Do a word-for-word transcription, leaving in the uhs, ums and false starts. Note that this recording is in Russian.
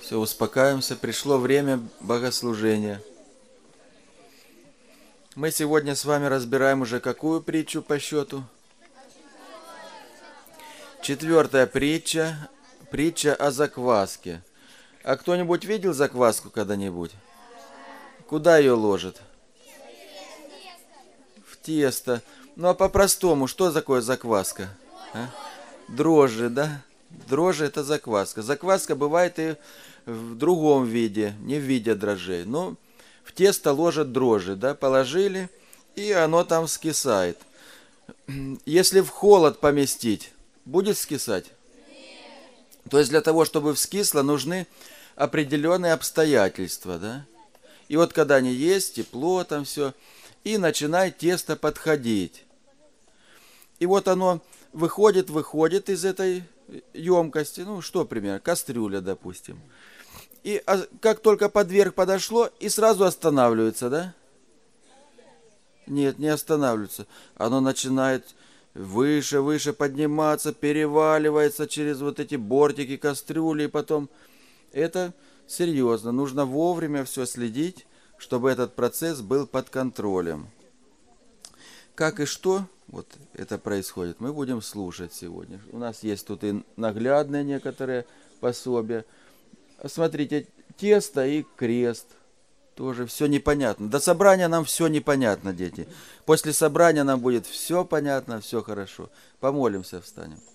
Все, успокаиваемся. Пришло время богослужения. Мы сегодня с вами разбираем уже какую притчу по счету? Четвертая притча. Притча о закваске. А кто-нибудь видел закваску когда-нибудь? Куда ее ложат? В тесто. Ну а по-простому, что такое закваска? А? Дрожжи, да? Дрожжи — это закваска. Закваска бывает и в другом виде, не в виде дрожжей. Но в тесто ложат дрожжи, да, положили, и оно там скисает. Если в холод поместить, будет скисать? То есть для того, чтобы вскисло, нужны определенные обстоятельства, да? И вот когда они есть, тепло там все, и начинает тесто подходить. И вот оно выходит, выходит из этой емкости, ну что, примерно, кастрюля, допустим. И как только под верх подошло, и сразу останавливается, да? Нет, не останавливается. Оно начинает выше, выше подниматься, переваливается через вот эти бортики кастрюли, и потом это серьезно. Нужно вовремя все следить, чтобы этот процесс был под контролем. Как и что вот это происходит, мы будем слушать сегодня. У нас есть тут и наглядные некоторые пособия. Смотрите, тесто и крест. Тоже все непонятно. До собрания нам все непонятно, дети. После собрания нам будет все понятно, все хорошо. Помолимся, встанем.